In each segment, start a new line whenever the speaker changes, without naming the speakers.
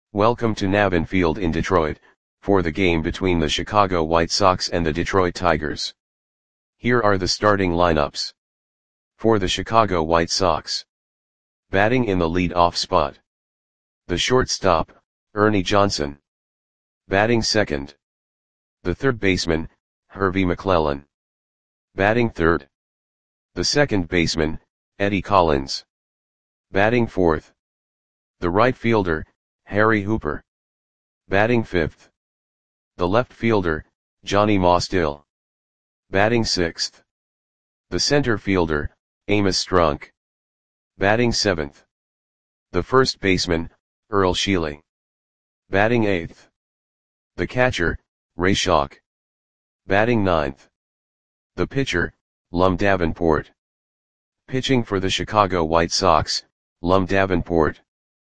Welcome to Navin Field in Detroit, for the game between the Chicago White Sox and the Detroit Tigers. Here are the starting lineups. For the Chicago White Sox. Batting in the lead-off spot. The shortstop, Ernie Johnson. Batting second. The third baseman, Hervey McClellan. Batting third. The second baseman, Eddie Collins. Batting fourth. The right fielder, Harry Hooper. Batting fifth. The left fielder, Johnny Mostill. Batting sixth. The center fielder, Amos Strunk. Batting seventh. The first baseman, Earl Sheely. Batting eighth. The catcher, Ray Schoch. Batting ninth. The pitcher, Lum Davenport. Pitching for the Chicago White Sox, Lum Davenport.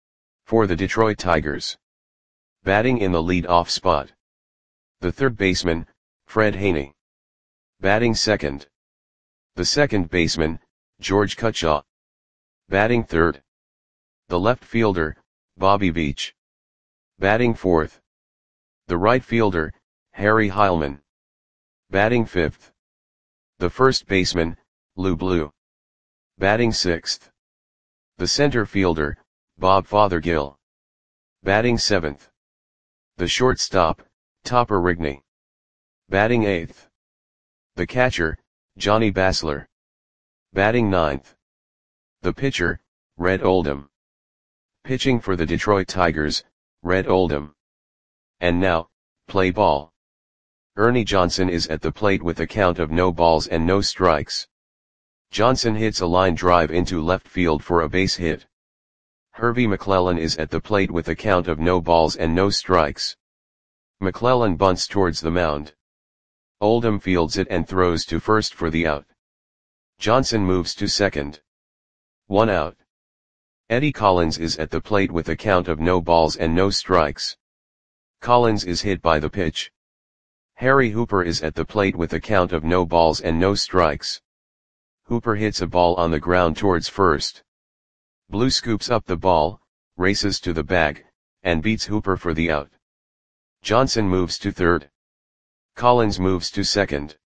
For the Detroit Tigers. Batting in the lead-off spot. The third baseman, Fred Haney. Batting second. The second baseman, George Cutshaw. Batting third. The left fielder, Bobby Veach. Batting fourth. The right fielder, Harry Heilman. Batting fifth. The first baseman, Lou Blue. Batting sixth. The center fielder, Bob Fothergill. Batting seventh. The shortstop, Topper Rigney. Batting eighth. The catcher, Johnny Basler. Batting ninth. The pitcher, Red Oldham. Pitching for the Detroit Tigers, Red Oldham. And now, play ball. Ernie Johnson is at the plate with a count of no balls and no strikes. Johnson hits a line drive into left field for a base hit. Hervey McClellan is at the plate with a count of no balls and no strikes. McClellan bunts towards the mound. Oldham fields it and throws to first for the out. Johnson moves to second. 1 out. Eddie Collins is at the plate with a count of no balls and no strikes. Collins is hit by the pitch. Harry Hooper is at the plate with a count of no balls and no strikes. Hooper hits a ball on the ground towards first. Blue scoops up the ball, races to the bag, and beats Hooper for the out. Johnson moves to third. Collins moves to second.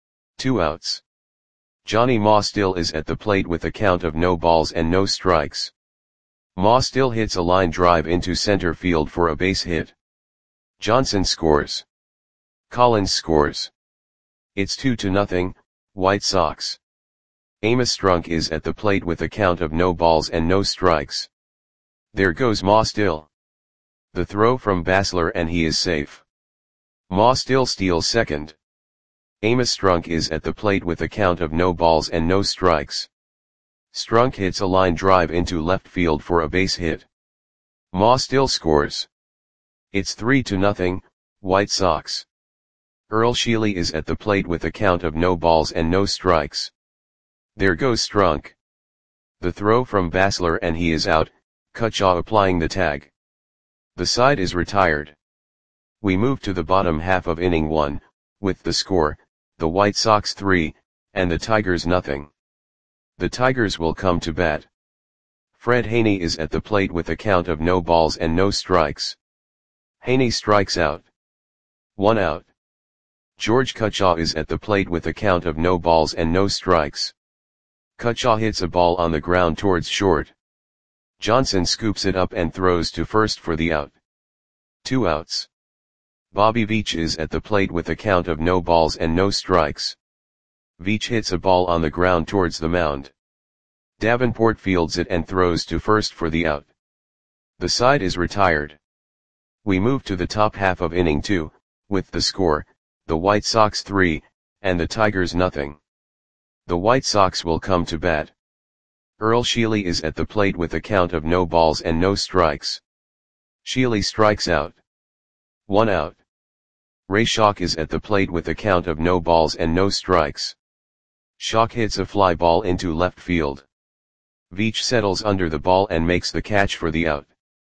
2 outs. Johnny Mostill is at the plate with a count of no balls and no strikes. Mostill hits a line drive into center field for a base hit. Johnson scores. Collins scores. It's 2-0, White Sox. Amos Strunk is at the plate with a count of no balls and no strikes. There goes Mostill. The throw from Basler and he is safe. Mostill steals second. Amos Strunk is at the plate with a count of no balls and no strikes. Strunk hits a line drive into left field for a base hit. Mostill scores. It's 3-0, White Sox. Earl Sheely is at the plate with a count of no balls and no strikes. There goes Strunk. The throw from Basler and he is out, Cutshaw applying the tag. The side is retired. We move to the bottom half of inning 1, with the score, the White Sox 3, and the Tigers nothing. The Tigers will come to bat. Fred Haney is at the plate with a count of no balls and no strikes. Haney strikes out. 1 out. George Cutshaw is at the plate with a count of no balls and no strikes. Cutshaw hits a ball on the ground towards short. Johnson scoops it up and throws to first for the out. 2 outs. Bobby Veach is at the plate with a count of no balls and no strikes. Veach hits a ball on the ground towards the mound. Davenport fields it and throws to first for the out. The side is retired. We move to the top half of inning 2, with the score, the White Sox 3, and the Tigers nothing. The White Sox will come to bat. Earl Sheely is at the plate with a count of no balls and no strikes. Sheely strikes out. 1 out. Ray Schoch is at the plate with a count of no balls and no strikes. Schoch hits a fly ball into left field. Veach settles under the ball and makes the catch for the out.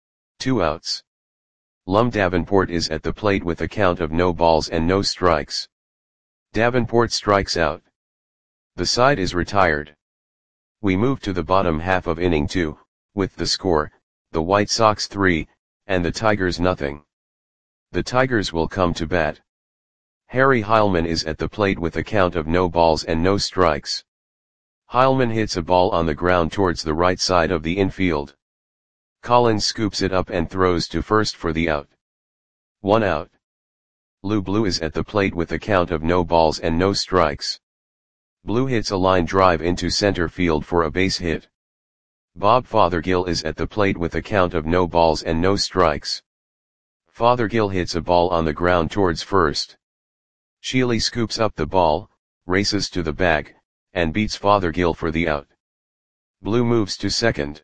2 outs. Lum Davenport is at the plate with a count of no balls and no strikes. Davenport strikes out. The side is retired. We move to the bottom half of inning 2, with the score, the White Sox 3, and the Tigers nothing. The Tigers will come to bat. Harry Heilmann is at the plate with a count of no balls and no strikes. Heilmann hits a ball on the ground towards the right side of the infield. Collins scoops it up and throws to first for the out. 1 out. Lou Blue is at the plate with a count of no balls and no strikes. Blue hits a line drive into center field for a base hit. Bob Fothergill is at the plate with a count of no balls and no strikes. Fothergill hits a ball on the ground towards first. Sheely scoops up the ball, races to the bag, and beats Fothergill for the out. Blue moves to second.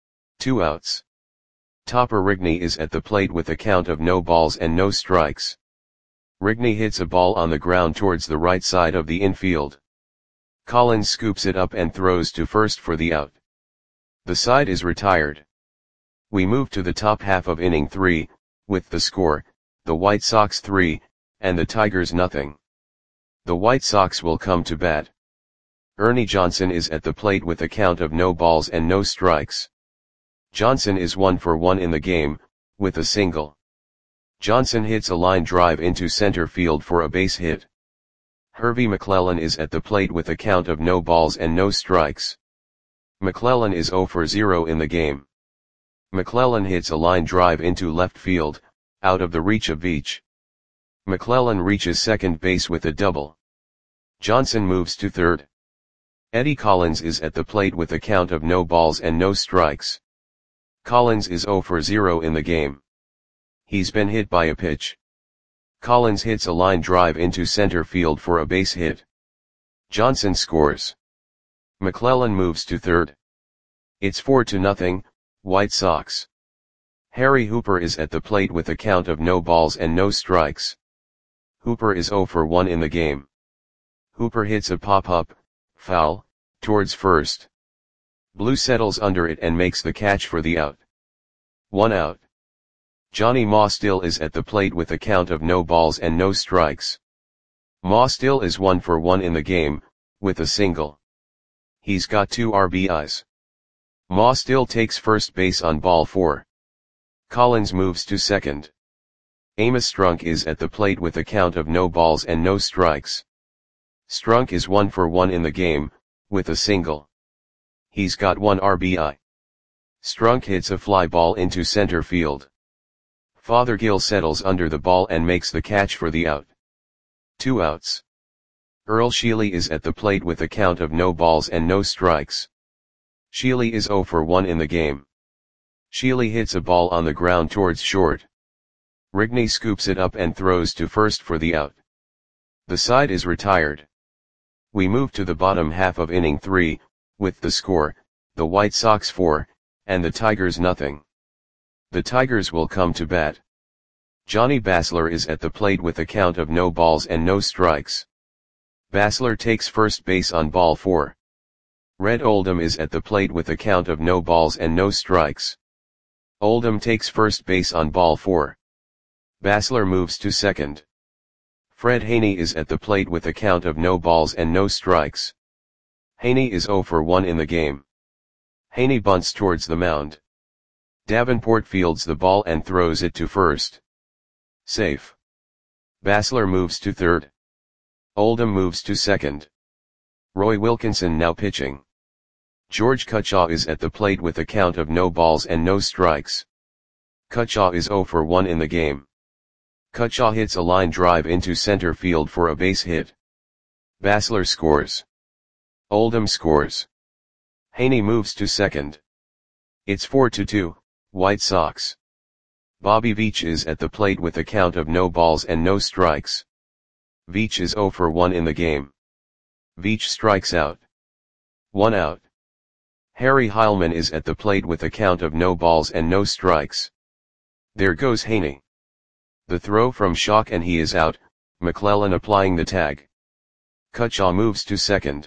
2 outs. Topper Rigney is at the plate with a count of no balls and no strikes. Rigney hits a ball on the ground towards the right side of the infield. Collins scoops it up and throws to first for the out. The side is retired. We move to the top half of inning 3, with the score, the White Sox 3, and the Tigers nothing. The White Sox will come to bat. Ernie Johnson is at the plate with a count of no balls and no strikes. Johnson is 1 for 1 in the game, with a single. Johnson hits a line drive into center field for a base hit. Hervey McClellan is at the plate with a count of no balls and no strikes. McClellan is 0 for 0 in the game. McClellan hits a line drive into left field, out of the reach of Veach. McClellan reaches second base with a double. Johnson moves to third. Eddie Collins is at the plate with a count of no balls and no strikes. Collins is 0 for 0 in the game. He's been hit by a pitch. Collins hits a line drive into center field for a base hit. Johnson scores. McClellan moves to third. It's 4-0, White Sox. Harry Hooper is at the plate with a count of no balls and no strikes. Hooper is 0 for 1 in the game. Hooper hits a pop-up, foul, towards first. Blue settles under it and makes the catch for the out. 1 out. Johnny Ma still is at the plate with a count of no balls and no strikes. Ma still is 1 for 1 in the game, with a single. He's got 2 RBIs. Ma still takes first base on ball 4. Collins moves to second. Amos Strunk is at the plate with a count of no balls and no strikes. Strunk is 1 for 1 in the game, with a single. He's got 1 RBI. Strunk hits a fly ball into center field. Fothergill settles under the ball and makes the catch for the out. 2 outs. Earl Sheely is at the plate with a count of no balls and no strikes. Sheely is 0 for 1 in the game. Sheely hits a ball on the ground towards short. Rigney scoops it up and throws to first for the out. The side is retired. We move to the bottom half of inning 3, with the score, the White Sox 4, and the Tigers nothing. The Tigers will come to bat. Johnny Basler is at the plate with a count of no balls and no strikes. Basler takes first base on ball 4. Red Oldham is at the plate with a count of no balls and no strikes. Oldham takes first base on ball 4. Basler moves to second. Fred Haney is at the plate with a count of no balls and no strikes. Haney is 0 for 1 in the game. Haney bunts towards the mound. Davenport fields the ball and throws it to first. Safe. Basler moves to third. Oldham moves to second. Roy Wilkinson now pitching. George Cutchaw is at the plate with a count of no balls and no strikes. Cutchaw is 0 for 1 in the game. Cutchaw hits a line drive into center field for a base hit. Basler scores. Oldham scores. Haney moves to second. It's 4-2, White Sox. Bobby Veach is at the plate with a count of no balls and no strikes. Veach is 0 for 1 in the game. Veach strikes out. 1 out. Harry Heilmann is at the plate with a count of no balls and no strikes. There goes Haney. The throw from Schock and he is out, McClellan applying the tag. Cutchaw moves to second.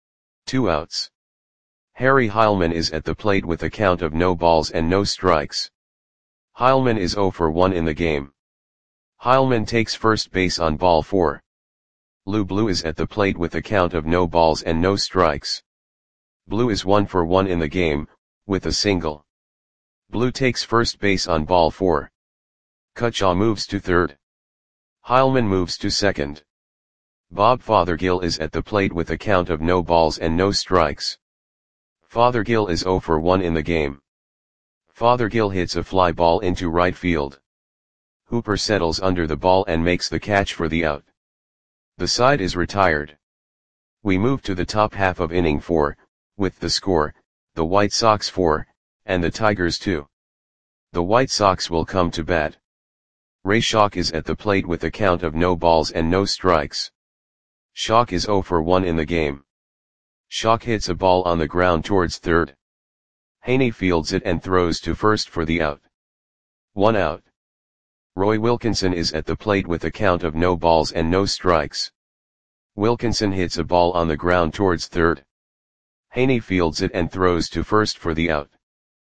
2 outs. Harry Heilmann is at the plate with a count of no balls and no strikes. Heilmann is 0 for 1 in the game. Heilmann takes first base on ball 4. Lou Blue is at the plate with a count of no balls and no strikes. Blue is 1 for 1 in the game, with a single. Blue takes first base on ball 4. Cutshaw moves to third. Heilman moves to second. Bob Fothergill is at the plate with a count of no balls and no strikes. Fothergill is 0 for 1 in the game. Fothergill hits a fly ball into right field. Hooper settles under the ball and makes the catch for the out. The side is retired. We move to the top half of inning 4, with the score, the White Sox 4, and the Tigers 2. The White Sox will come to bat. Ray Schalk is at the plate with a count of no balls and no strikes. Schalk is 0 for 1 in the game. Schalk hits a ball on the ground towards third. Haney fields it and throws to first for the out. 1 out. Roy Wilkinson is at the plate with a count of no balls and no strikes. Wilkinson hits a ball on the ground towards third. Haney fields it and throws to first for the out.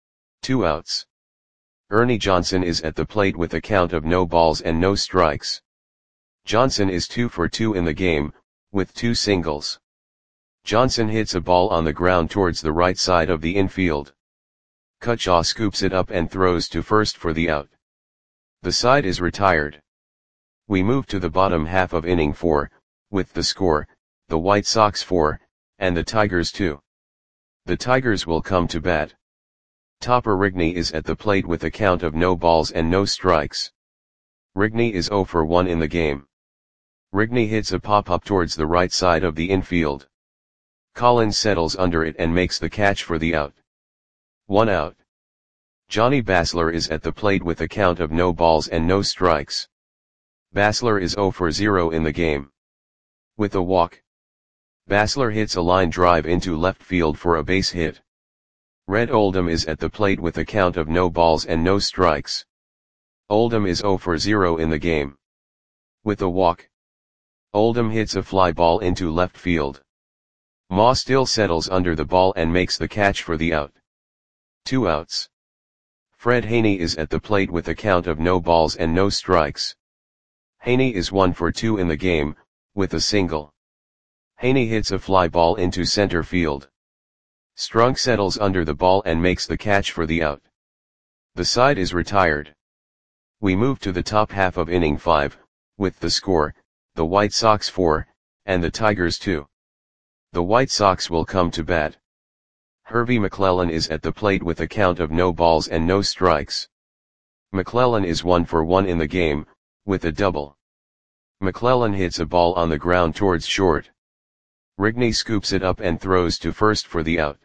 2 outs. Ernie Johnson is at the plate with a count of no balls and no strikes. Johnson is 2 for 2 in the game, with 2 singles. Johnson hits a ball on the ground towards the right side of the infield. Cutshaw scoops it up and throws to first for the out. The side is retired. We move to the bottom half of inning 4, with the score, the White Sox 4, and the Tigers 2. The Tigers will come to bat. Topper Rigney is at the plate with a count of no balls and no strikes. Rigney is 0 for 1 in the game. Rigney hits a pop-up towards the right side of the infield. Collins settles under it and makes the catch for the out. 1 out. Johnny Basler is at the plate with a count of no balls and no strikes. Basler is 0 for 0 in the game. With a walk. Basler hits a line drive into left field for a base hit. Red Oldham is at the plate with a count of no balls and no strikes. Oldham is 0 for 0 in the game. With a walk. Oldham hits a fly ball into left field. Ma still settles under the ball and makes the catch for the out. 2 outs. Fred Haney is at the plate with a count of no balls and no strikes. Haney is 1 for 2 in the game, with a single. Haney hits a fly ball into center field. Strunk settles under the ball and makes the catch for the out. The side is retired. We move to the top half of inning 5, with the score, the White Sox 4, and the Tigers 2. The White Sox will come to bat. Hervey McClellan is at the plate with a count of no balls and no strikes. McClellan is 1 for 1 in the game, with a double. McClellan hits a ball on the ground towards short. Rigney scoops it up and throws to first for the out.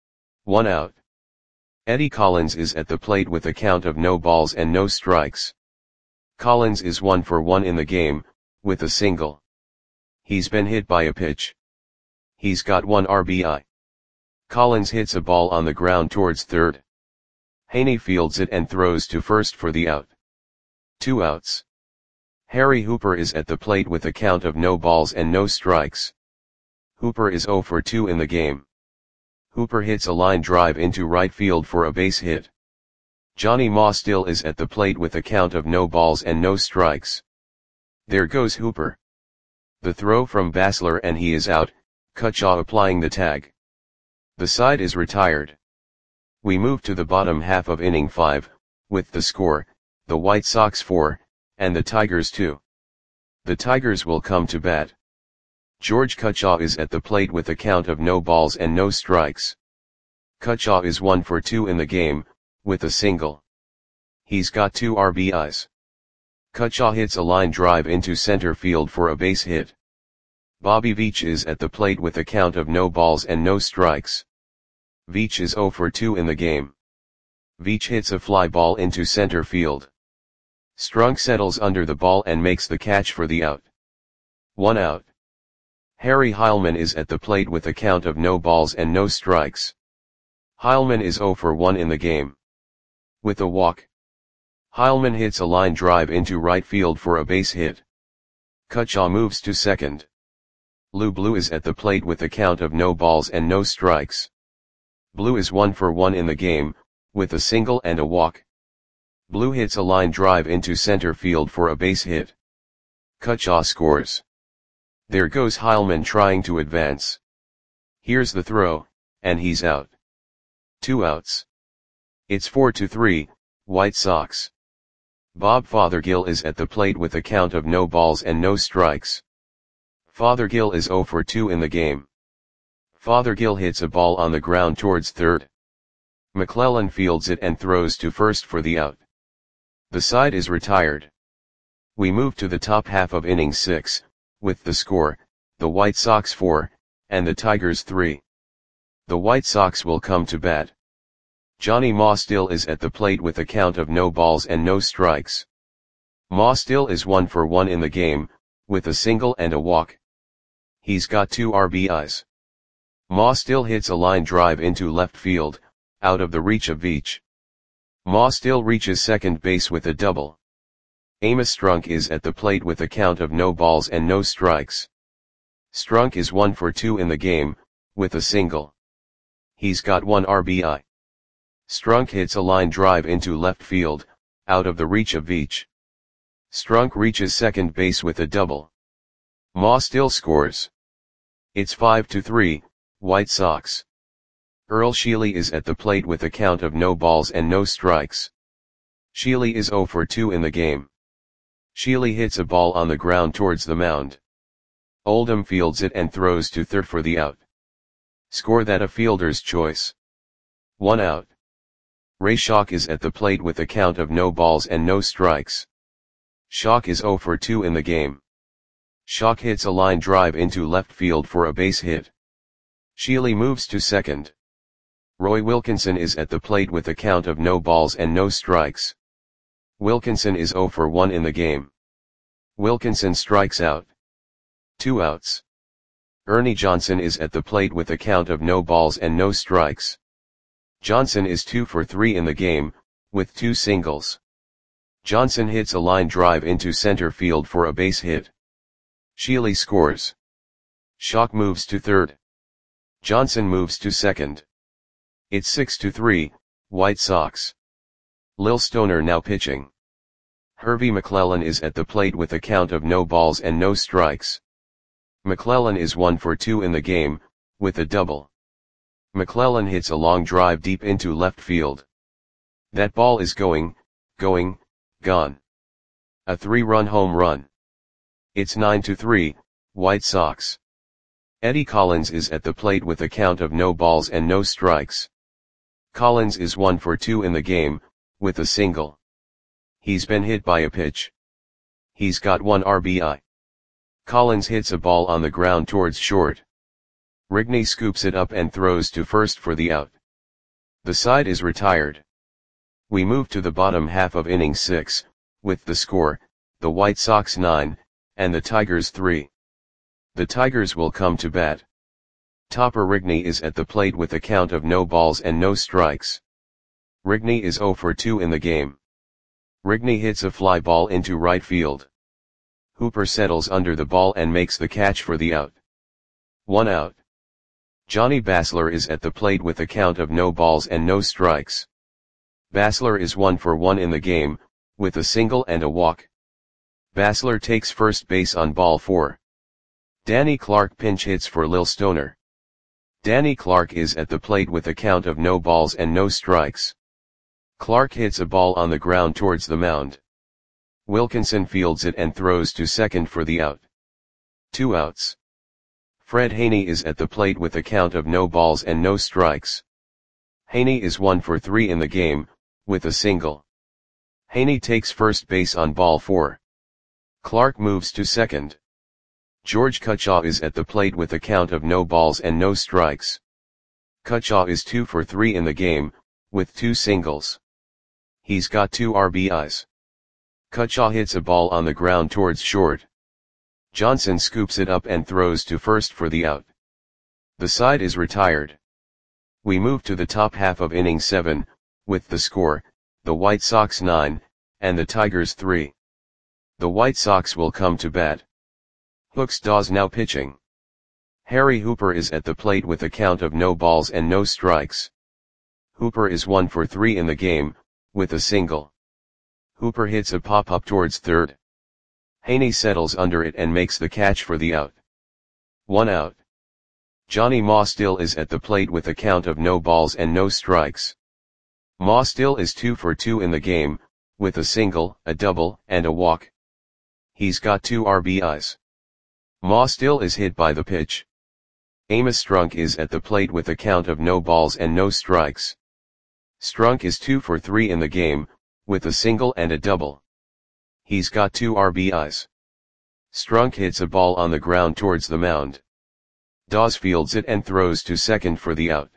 1 out. Eddie Collins is at the plate with a count of no balls and no strikes. Collins is 1 for 1 in the game, with a single. He's been hit by a pitch. He's got 1 RBI. Collins hits a ball on the ground towards third. Haney fields it and throws to first for the out. 2 outs. Harry Hooper is at the plate with a count of no balls and no strikes. Hooper is 0 for 2 in the game. Hooper hits a line drive into right field for a base hit. Johnny Ma still is at the plate with a count of no balls and no strikes. There goes Hooper. The throw from Basler and he is out, Cutshaw applying the tag. The side is retired. We move to the bottom half of inning 5, with the score, the White Sox 4, and the Tigers 2. The Tigers will come to bat. George Cutshaw is at the plate with a count of no balls and no strikes. Cutshaw is 1 for 2 in the game, with a single. He's got 2 RBIs. Cutshaw hits a line drive into center field for a base hit. Bobby Veach is at the plate with a count of no balls and no strikes. Veach is 0 for 2 in the game. Veach hits a fly ball into center field. Strunk settles under the ball and makes the catch for the out. 1 out. Harry Heilman is at the plate with a count of no balls and no strikes. Heilman is 0 for 1 in the game. With a walk. Heilman hits a line drive into right field for a base hit. Cutshaw moves to second. Lou Blue is at the plate with a count of no balls and no strikes. Blue is 1 for 1 in the game, with a single and a walk. Blue hits a line drive into center field for a base hit. Cutshaw scores. There goes Heilman trying to advance. Here's the throw, and he's out. 2 outs. It's 4-3, White Sox. Bob Fothergill is at the plate with a count of no balls and no strikes. Fothergill is 0 for 2 in the game. Fothergill hits a ball on the ground towards third. McClellan fields it and throws to first for the out. The side is retired. We move to the top half of inning 6, with the score, the White Sox 4, and the Tigers 3. The White Sox will come to bat. Johnny Mostill is at the plate with a count of no balls and no strikes. Mostill is 1 for 1 in the game, with a single and a walk. He's got 2 RBIs. Mostill hits a line drive into left field, out of the reach of Veach. Mostill reaches second base with a double. Amos Strunk is at the plate with a count of no balls and no strikes. Strunk is 1 for 2 in the game, with a single. He's got 1 RBI. Strunk hits a line drive into left field, out of the reach of Veach. Strunk reaches second base with a double. Mostill scores. It's 5-3, White Sox. Earl Sheely is at the plate with a count of no balls and no strikes. Sheely is 0 for 2 in the game. Sheely hits a ball on the ground towards the mound. Oldham fields it and throws to third for the out. Score that a fielder's choice. 1 out. Ray Schock is at the plate with a count of no balls and no strikes. Schock is 0 for 2 in the game. Schock hits a line drive into left field for a base hit. Sheely moves to second. Roy Wilkinson is at the plate with a count of no balls and no strikes. Wilkinson is 0 for 1 in the game. Wilkinson strikes out. 2 outs. Ernie Johnson is at the plate with a count of no balls and no strikes. Johnson is 2 for 3 in the game, with 2 singles. Johnson hits a line drive into center field for a base hit. Sheely scores. Schock moves to third. Johnson moves to second. It's 6-3, White Sox. Lil Stoner now pitching. Hervey McClellan is at the plate with a count of no balls and no strikes. McClellan is 1 for 2 in the game, with a double. McClellan hits a long drive deep into left field. That ball is gone. A 3-run home run. It's 9-3, White Sox. Eddie Collins is at the plate with a count of no balls and no strikes. Collins is 1 for 2 in the game, with a single. He's been hit by a pitch. He's got 1 RBI. Collins hits a ball on the ground towards short. Rigney scoops it up and throws to first for the out. The side is retired. We move to the bottom half of inning 6, with the score, the White Sox 9, and the Tigers 3. The Tigers will come to bat. Topper Rigney is at the plate with a count of no balls and no strikes. Rigney is 0 for 2 in the game. Rigney hits a fly ball into right field. Hooper settles under the ball and makes the catch for the out. 1 out. Johnny Basler is at the plate with a count of no balls and no strikes. Basler is 1 for 1 in the game, with a single and a walk. Basler takes first base on ball 4. Danny Clark pinch hits for Lil Stoner. Danny Clark is at the plate with a count of no balls and no strikes. Clark hits a ball on the ground towards the mound. Wilkinson fields it and throws to second for the out. 2 outs. Fred Haney is at the plate with a count of no balls and no strikes. Haney is 1 for 3 in the game, with a single. Haney takes first base on ball 4. Clark moves to second. George Cutchaw is at the plate with a count of no balls and no strikes. Cutchaw is 2 for 3 in the game, with 2 singles. He's got 2 RBIs. Cutchaw hits a ball on the ground towards short. Johnson scoops it up and throws to first for the out. The side is retired. We move to the top half of inning 7, with the score, the White Sox 9, and the Tigers 3. The White Sox will come to bat. Hooks Dawes now pitching. Harry Hooper is at the plate with a count of no balls and no strikes. Hooper is 1 for 3 in the game, with a single. Hooper hits a pop-up towards third. Haney settles under it and makes the catch for the out. 1 out. Johnny Mostill is at the plate with a count of no balls and no strikes. Ma still is 2 for 2 in the game, with a single, a double, and a walk. He's got 2 RBIs. Ma still is hit by the pitch. Amos Strunk is at the plate with a count of no balls and no strikes. Strunk is 2 for 3 in the game, with a single and a double. He's got 2 RBIs. Strunk hits a ball on the ground towards the mound. Dawes fields it and throws to second for the out.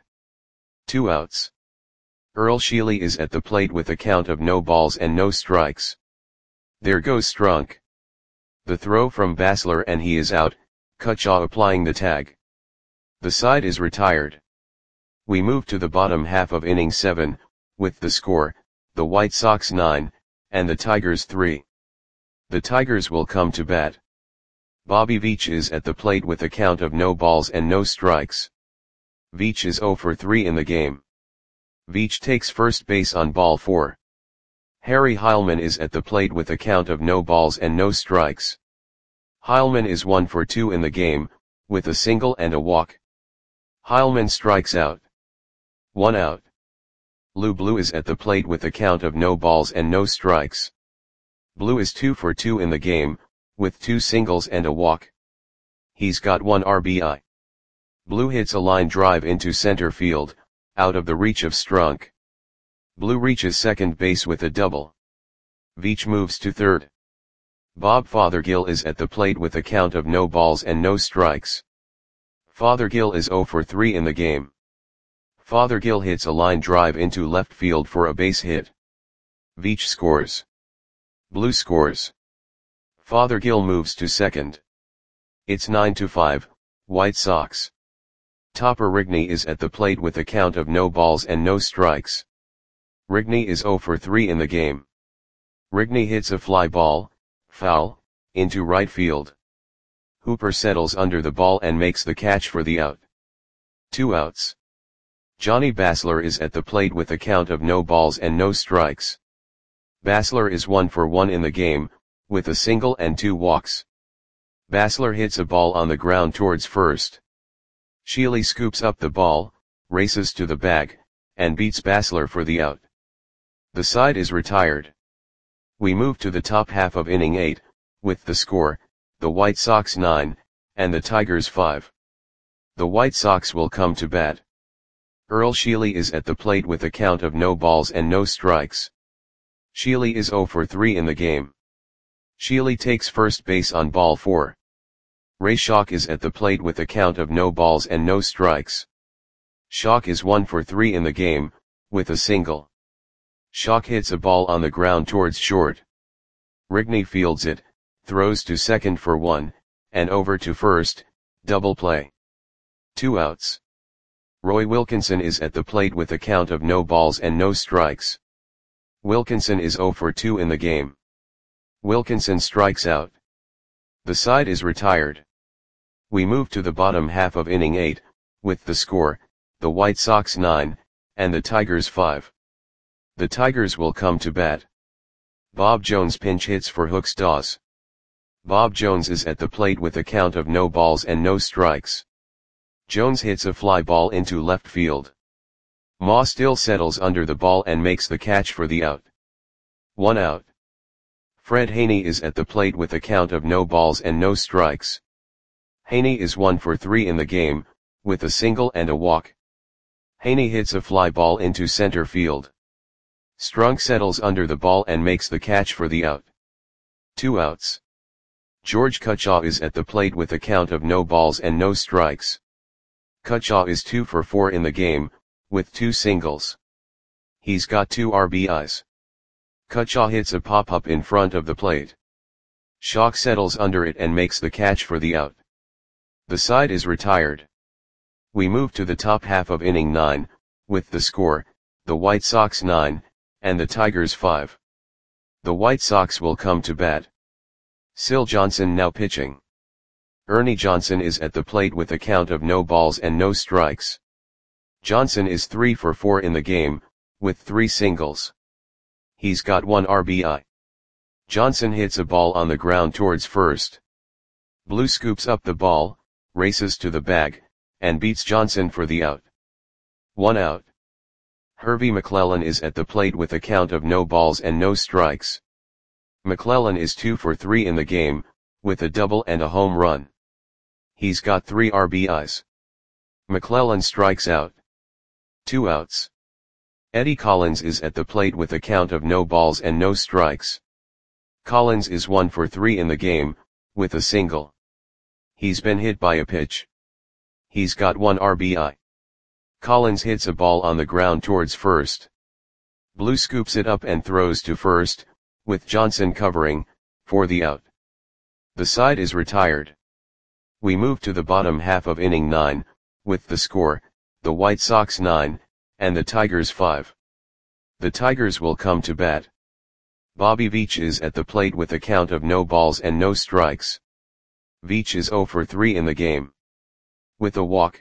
2 outs. Earl Sheely is at the plate with a count of no balls and no strikes. There goes Strunk. The throw from Basler and he is out, Cutchaw applying the tag. The side is retired. We move to the bottom half of inning 7, with the score, the White Sox 9, and the Tigers 3. The Tigers will come to bat. Bobby Veach is at the plate with a count of no balls and no strikes. Veach is 0 for 3 in the game. Veach takes first base on ball 4. Harry Heilman is at the plate with a count of no balls and no strikes. Heilman is 1 for 2 in the game, with a single and a walk. Heilman strikes out. 1 out. Lou Blue is at the plate with a count of no balls and no strikes. Blue is 2 for 2 in the game, with 2 singles and a walk. He's got 1 RBI. Blue hits a line drive into center field, out of the reach of Strunk. Blue reaches second base with a double. Veach moves to third. Bob Fothergill is at the plate with a count of no balls and no strikes. Fothergill is 0 for 3 in the game. Fothergill hits a line drive into left field for a base hit. Veach scores. Blue scores. Fothergill moves to second. It's 9-5, White Sox. Topper Rigney is at the plate with a count of no balls and no strikes. Rigney is 0 for 3 in the game. Rigney hits a fly ball, foul, into right field. Hooper settles under the ball and makes the catch for the out. 2 outs. Johnny Basler is at the plate with a count of no balls and no strikes. Basler is 1 for 1 in the game, with a single and 2 walks. Basler hits a ball on the ground towards first. Sheely scoops up the ball, races to the bag, and beats Basler for the out. The side is retired. We move to the top half of inning 8, with the score, the White Sox 9, and the Tigers 5. The White Sox will come to bat. Earl Sheely is at the plate with a count of no balls and no strikes. Sheely is 0 for 3 in the game. Sheely takes first base on ball 4. Ray Schock is at the plate with a count of no balls and no strikes. Schock is 1 for 3 in the game, with a single. Schock hits a ball on the ground towards short. Rigney fields it, throws to second for 1, and over to first, double play. 2 outs. Roy Wilkinson is at the plate with a count of no balls and no strikes. Wilkinson is 0 for 2 in the game. Wilkinson strikes out. The side is retired. We move to the bottom half of inning 8, with the score, the White Sox 9, and the Tigers 5. The Tigers will come to bat. Bob Jones pinch hits for Hooks Dawes. Bob Jones is at the plate with a count of no balls and no strikes. Jones hits a fly ball into left field. Ma still settles under the ball and makes the catch for the out. 1 out. Fred Haney is at the plate with a count of no balls and no strikes. Haney is 1 for 3 in the game, with a single and a walk. Haney hits a fly ball into center field. Strunk settles under the ball and makes the catch for the out. 2 outs. George Cutchaw is at the plate with a count of no balls and no strikes. Cutchaw is 2 for 4 in the game, with 2 singles. He's got 2 RBIs. Cutchaw hits a pop-up in front of the plate. Schock settles under it and makes the catch for the out. The side is retired. We move to the top half of inning 9, with the score, the White Sox 9, and the Tigers 5. The White Sox will come to bat. Syl Johnson now pitching. Ernie Johnson is at the plate with a count of no balls and no strikes. Johnson is 3 for 4 in the game, with 3 singles. He's got 1 RBI. Johnson hits a ball on the ground towards first. Blue scoops up the ball, races to the bag, and beats Johnson for the out. 1 out. Hervey McClellan is at the plate with a count of no balls and no strikes. McClellan is 2 for 3 in the game, with a double and a home run. He's got 3 RBIs. McClellan strikes out. 2 outs. Eddie Collins is at the plate with a count of no balls and no strikes. Collins is 1 for 3 in the game, with a single. He's been hit by a pitch. He's got 1 RBI. Collins hits a ball on the ground towards first. Blue scoops it up and throws to first, with Johnson covering, for the out. The side is retired. We move to the bottom half of inning 9, with the score, the White Sox 9, and the Tigers 5. The Tigers will come to bat. Bobby Veach is at the plate with a count of no balls and no strikes. Veach is 0 for 3 in the game. With a walk.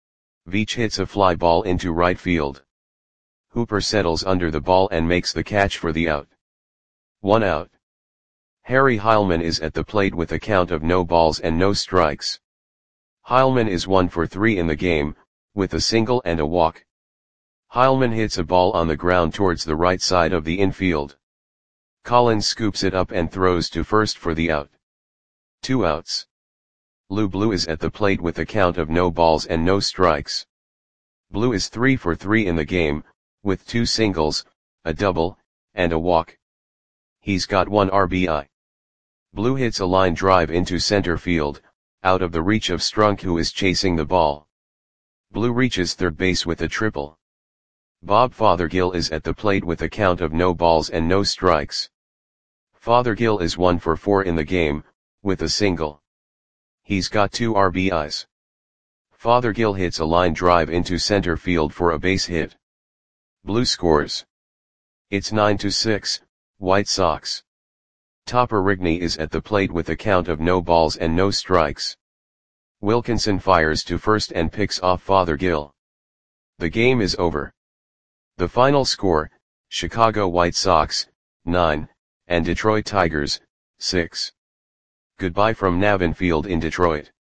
Veach hits a fly ball into right field. Hooper settles under the ball and makes the catch for the out. 1 out. Harry Heilmann is at the plate with a count of no balls and no strikes. Heilmann is 1 for 3 in the game, with a single and a walk. Heilmann hits a ball on the ground towards the right side of the infield. Collins scoops it up and throws to first for the out. 2 outs. Lou Blue is at the plate with a count of no balls and no strikes. Blue is 3 for 3 in the game, with 2 singles, a double, and a walk. He's got 1 RBI. Blue hits a line drive into center field, out of the reach of Strunk, who is chasing the ball. Blue reaches third base with a triple. Bob Fothergill is at the plate with a count of no balls and no strikes. Fothergill is 1 for 4 in the game, with a single. He's got 2 RBIs. Fothergill hits a line drive into center field for a base hit. Blue scores. It's 9-6, White Sox. Topper Rigney is at the plate with a count of no balls and no strikes. Wilkinson fires to first and picks off Fothergill. The game is over. The final score, Chicago White Sox, 9, and Detroit Tigers, 6. Goodbye from Navin Field in Detroit.